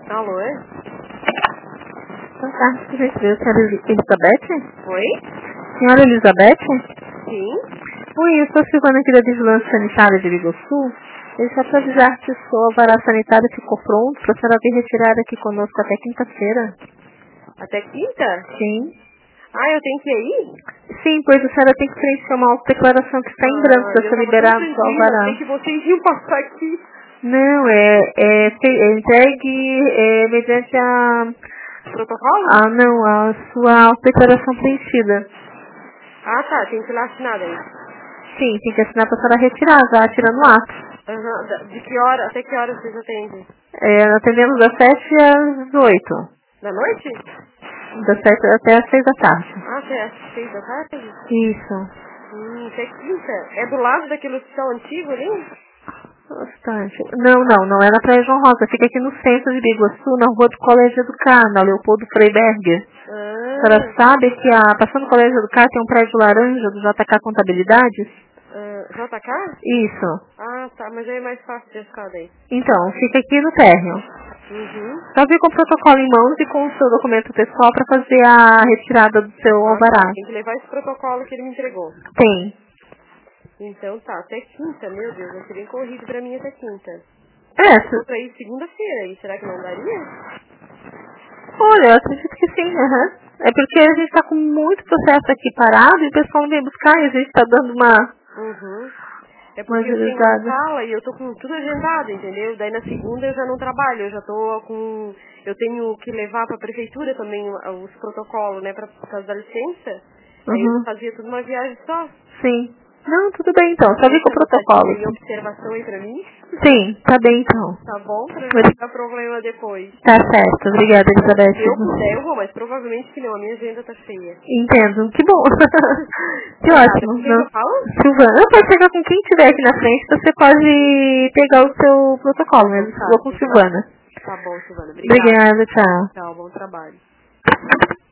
Alô, é? Então tá, deixa eu ver, senhora Elizabeth? Oi? Senhora Elizabeth? Sim? Oi, eu sou a Silvana aqui da Vigilância Sanitária de Biguaçu. Eu só para avisar que o seu alvará sanitário ficou pronto para a senhora vir retirar aqui conosco até quinta-feira. Até quinta? Sim. Ah, eu tenho que ir aí? Sim, pois a senhora tem que preencher uma autodeclaração que está em branco para eu você tava liberar tão o seu tranquila, alvará. achei que vocês iam passar aqui. Não, é entregue mediante Protocolo? não, a sua autodeclaração preenchida. Ah, tá, tem que ir lá assinar daí. Sim, tem que assinar para a senhora retirar, já tirando o ato. De que hora, até que hora vocês atendem? Atendemos das 7 às 8. Da noite? Das 7 até às 6 da tarde. Ah, até às 6 da tarde? Isso. Até quinta. É do lado daquele hospital antigo ali? Bastante. Não é na Praia João Rosa. Fica aqui no centro de Biguaçu, na rua do Colégio Educar, na Leopoldo Freiberger. A senhora sabe que passando o Colégio Educar tem um prédio laranja do JK Contabilidades? JK? Isso. Ah, tá, mas aí é mais fácil de achar daí. Então, fica aqui no térreo. Só vir com o protocolo em mãos e com o seu documento pessoal para fazer a retirada do seu alvará. Tem que levar esse protocolo que ele me entregou. Tem. Então tá, até quinta, meu Deus, vai ser bem corrido pra mim até quinta. Vou pra ir segunda-feira aí, será que não daria? Olha, eu acredito que sim, É porque a gente tá com muito processo aqui parado e o pessoal não vem buscar e a gente tá dando uma... É porque eu tenho uma sala e eu tô com tudo agendado, entendeu? Daí na segunda eu já não trabalho, eu já tô com... Eu tenho que levar pra prefeitura também os protocolos, né, por causa da licença. Aí eu fazia tudo uma viagem só. Sim. Não, tudo bem então, só vir com o protocolo. Tem observação aí pra mim? Sim, tá bem então. Tá bom, pra não dar problema depois. Tá certo, obrigada, Elizabeth. Se eu puder, eu vou, mas provavelmente que não, a minha agenda tá cheia. Entendo, que bom. Que ótimo. Com quem eu falo? Silvana, pode chegar com quem estiver aqui na frente, você pode pegar o seu protocolo, mesmo. Vou com Silvana. Tá bom, Silvana, obrigada. Obrigada, tchau. Tchau, bom trabalho.